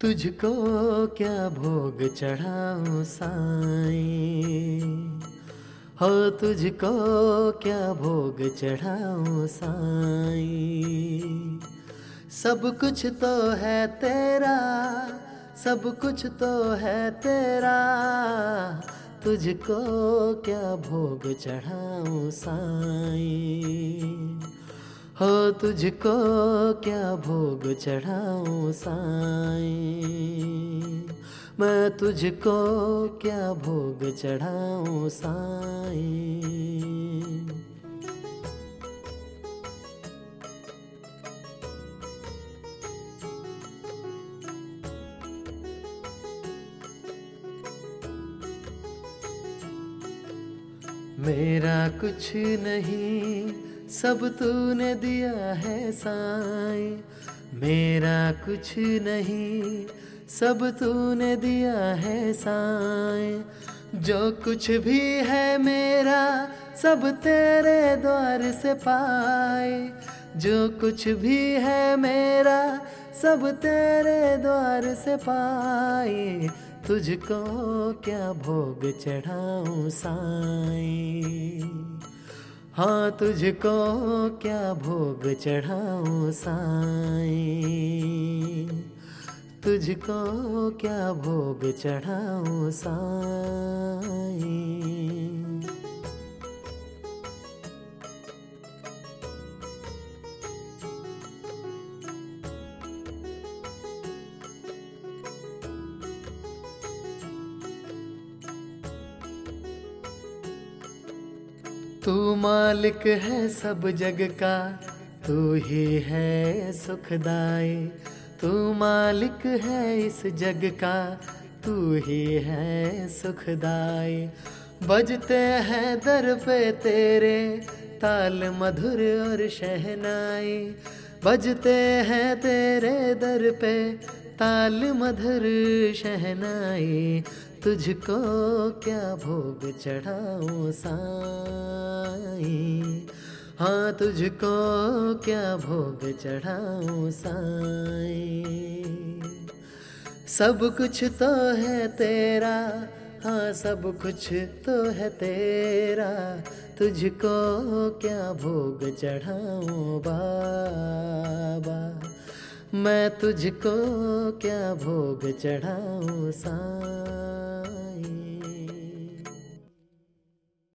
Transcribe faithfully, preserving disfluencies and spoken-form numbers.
तुझको क्या भोग चढ़ाऊं साईं, हो तुझको क्या भोग चढ़ाऊं साईं। सब कुछ तो है तेरा, सब कुछ तो है तेरा, तुझको क्या भोग चढ़ाऊं साईं, हो तुझको क्या भोग चढ़ाऊं साईं। मैं तुझको क्या भोग चढ़ाऊं साईं। मेरा कुछ नहीं सब तूने दिया है साईं, मेरा कुछ नहीं सब तूने दिया है साईं। जो कुछ भी है मेरा सब तेरे द्वार से पाए, जो कुछ भी है मेरा सब तेरे द्वार से पाए। तुझको क्या भोग चढ़ाऊं साईं, हाँ तुझको क्या भोग चढ़ाऊं साईं, तुझको क्या भोग चढ़ाऊं साईं। तू मालिक है सब जग का, तू ही है सुखदाई। तू मालिक है इस जग का, तू ही है सुखदाई। बजते हैं दर पे तेरे ताल मधुर और शहनाई, बजते हैं तेरे दर पे ताल मधुर शहनाई। तुझको क्या भोग चढ़ाऊं साईं, हाँ तुझको क्या भोग चढ़ाऊं साईं। सब कुछ तो है तेरा, हाँ सब कुछ तो है तेरा, तुझको क्या भोग चढ़ाऊं बाबा। मैं तुझको क्या भोग चढ़ाऊं साईं।